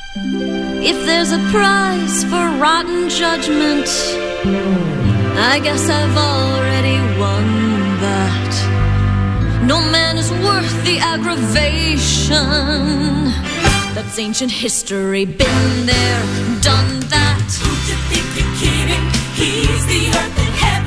If there's a prize for rotten judgment, I guess I've already won that. No man is worth the aggravation. That's ancient history, been there, done that. Who do you think you're kidding? He's the earth and heaven.